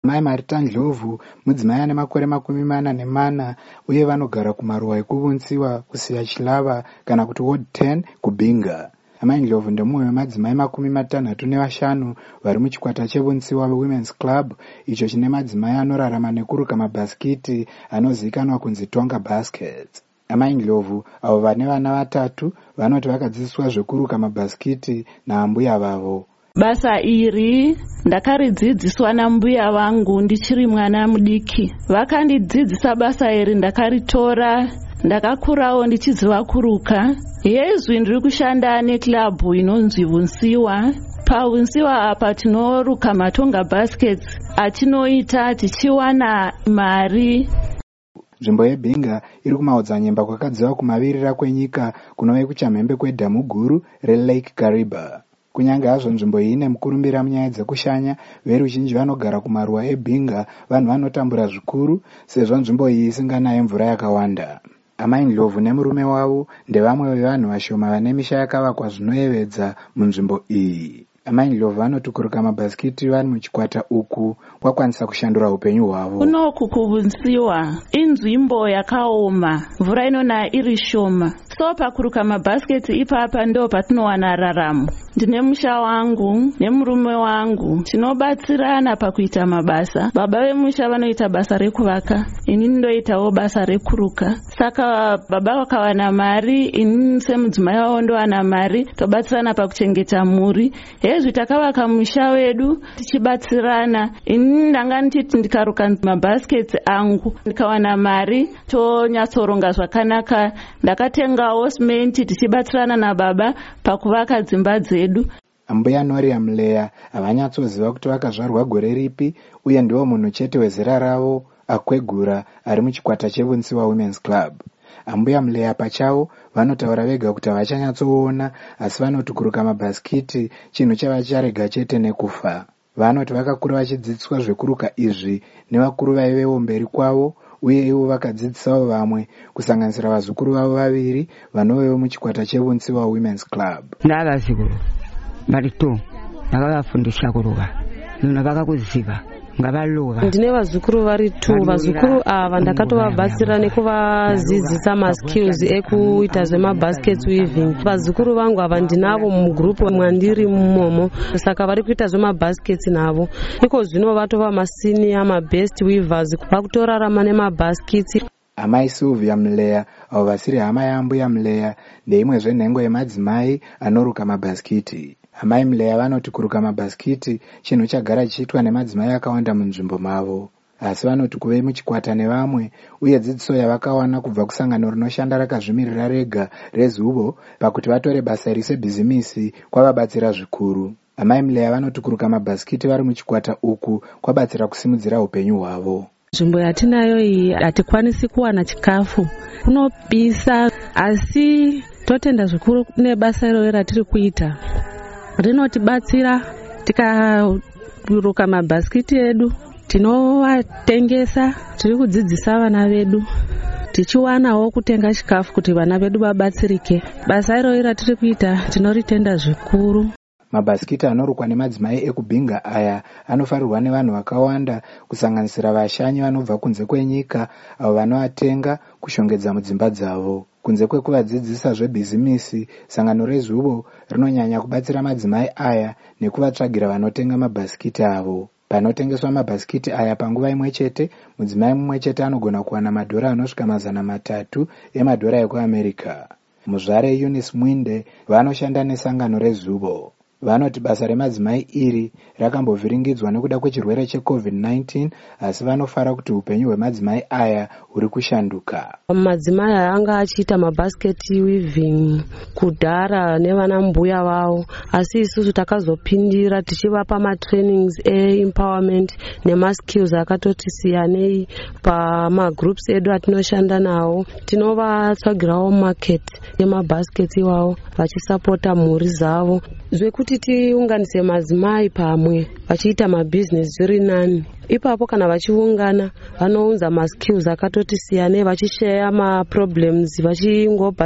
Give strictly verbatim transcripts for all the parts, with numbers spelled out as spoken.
Mai Marita Ndlovu mudzimai ane makore makumi mana nemana uye vanogara kumaruwa ekuvunziwa kusiya Chilava kana kuti Ward ten kuBinga. Amai Ndlovu ndemumwe wemadzimai makumi matanhatu nevashanu vari muchikwata chevunziwa Women's Club, icho chine madzimai anorarama nekuruka mabhasikiti anozivikanwa kunzi Tonga Baskets. Amai Ndlovu avo vane vana vatatu vanoti vakadzidziswa zvekuruka mabhasikiti naambuya vavo. Basa iri ndakaridzidziswa nambuya vangu ndichiri mwana mudiki. Vakandidzidzisa basa iri ndakaritora, ndakakurawo ndichiziva kuruka. Yezvi ndiri kushanda neklabu inonzi Vunsiwa. PaVunsiwa apa tinoruka matonga baskets atinoita tichiwana mari. Nzvimbo yeBinga iri kumaodzanyemba kwakadziva kumavirira kwenyika kunove kuchamhembe kwedhamu guru reLake Kariba. Kunyange hazvo nzvimbo iyi ine mukurumbira munyaya dzekushanya, veruzhinji vanogara kumaruwa eBinga vanhu vanotambura zvikuru sezvo nzvimbo iyi isinganaye mvura yakawanda. Amai Ndlovu nemurume wavo ndevamwe vevanhu vashoma vane misha yakavakwa zvinoyevedza munzvimbo iyi. Amai Ndlovu vanoti kuruka mabhasikiti vari muchikwata uku kwakwanisa kushandura upenyu hwavo. Kunoku kuvunziwa inzvimbo yakaoma, mvura inona iri shoma. So pakuruka mabhasiketi ipapa ndo patinowana raramo. Ndine musha wangu nemurume wangu tinobatsirana pakuita mabasa. Baba vemusha vanoita basa rekuvaka, ini ndoitawo basa rekuruka. Saka baba vakawana mari, ini semudzimai wavo ndowana mari, tobatsirana pakuchengeta muri. Hezvi takavaka musha wedu tichibatsirana. Ini ndanga nditi ndikaruka mabhasiketi angu ndikawana mari tonyatsoronga zvakanaka. Ndakatengawo simenti tichibatsirana nababa pakuvaka dzimba dzedu. Ambuya Noria Mleya havanyatsoziva kuti vakazvarwa gore ripi uye ndiwo munhu chete wezera ravo akwegura ari muchikwata chevunziwa Women's Club. Ambuya Mleya pachavo vanotaura vega kuti havachanyatsoona, asi vanoti kuruka mabhasikiti chinhu chavacharega chete nekufa. Vanoti vakakura vachidzidziswa zvekuruka izvi nevakuru vaivewo mberi kwavo, uye ivo vakadzidzisawo vamwe kusanganisira vazukuru vavo vaviri vanovewo muchikwata chevunziwa Women's Club. Ndavazukuru varito ndakavafundisa kuruka, vakakuziva ngavaluva. Ndine vazukuru varitu, vazukuru ava ndakatovabatsira nekuvadzidzisa maskills ekuita zvemabaskets weaving. Vazukuru vangu ava ndinavo mugrupu mwandiri mumomo, saka vari kuita zvemabaskets navo. Iko zvino vatova masenior mabest weavers vakutorarama nemabaskets. Amai Sylvia Mleya avo vasiri hama yaambuya Mleya ndeimwe zvenhengo yemadzimai anoruka mabhasikiti. Amai Mleya vanoti kuruka mabhasikiti chinhu chagara chiitwa nemadzimai akawanda munzvimbo mavo, asi vanoti kuve muchikwata nevamwe uye dzidziso yavakawana kubva kusangano rinoshanda rakazvimirira rega reZuvo pakuti vatore basa iri sebhizimisi kwavabatsira zvikuru. Amai Mleya vanoti kuruka mabhasikiti vari muchikwata uku kwabatsira kusimudzira upenyu hwavo. Nzvimbo yatinayo iyi hatikwanisi kuwana chikafu, kunopisa, asi totenda zvikuru nebasa iro ratiri kuita. Rinotibatsira tikaruka mabhasikiti edu, tinovatengesa, tiri kudzidzisa vana vedu, tichiwanawo kutenga chikafu kuti vana vedu vabatsirike. Basa iro ratiri kuita tinoritenda zvikuru. Mabhasikiti anorukwa nemadzimai ekuBinga aya anofarirwa nevanhu vakawanda kusanganisira vashanyi vanobva kunze kwenyika avo vanoatenga kushongedza mudzimba dzavo. Kunze kwekuvadzidzisa zvebhizimisi, sangano reZuvo rinonyanya kubatsira madzimai aya nekuvatsvagira vanotenga mabhasikiti avo. Panotengeswa mabhasikiti aya panguva imwe chete, mudzimai mumwe chete anogona kuwana madhora anosvika mazana matatu emadhora ekuAmerika. Muzvare Eunice Mwinde vanoshanda nesangano reZuvo vanoti basa remadzimai iri rakambovhiringidzwa nekuda kwechirwere checovid nineteen, asi vanofara kuti upenyu hwemadzimai aya huri kushanduka. Madzimai anga achiita mabasket weaving kudhara nevana mbuya vavo, asi isusu takazopindira tichivapa matrainings e-empowerment nemaskills akatoti siyanei pamagroups edu atinoshanda nawo. Tinovatsvagirawo market yemabasket iwawo vachisapota mhuri dzavo, zvekuti tiunganise madzimai pamwe vachiita mabusiness zviri nani. Ipapo kana vachiungana vanounza maskills akatoti siyanei, vachishare maproblems,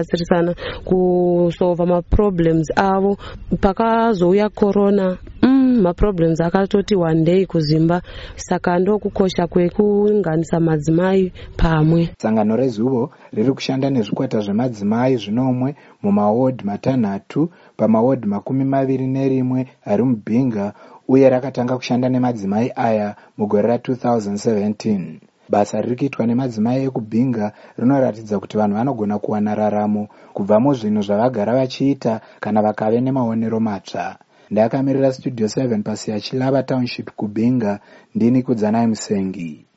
vachingobatsirisana kusolva maproblems avo. Pakazouya corona, mm, maproblems akatoti wandei kuzimba, saka ndokukosha kwekuunganisa madzimai pamwe. Sangano reZuvo riri kushanda nezvikwata zvemadzimai zvinomwe mumawodi matanhatu pamawodi makumi maviri nerimwe ari muBhinga, uye rakatanga kushanda nemadzimai aya mugore ra two thousand seventeen. Basa riri kuitwa nemadzimai ekuBhinga rinoratidza kuti vanhu vanogona kuwana raramo kubva muzvinhu zvavagara vachiita kana vakave nemaonero matsva. Ndakamirira Studio seven pasi ya Chilava Township kuBhinga, ndini Kudzanai Musengi.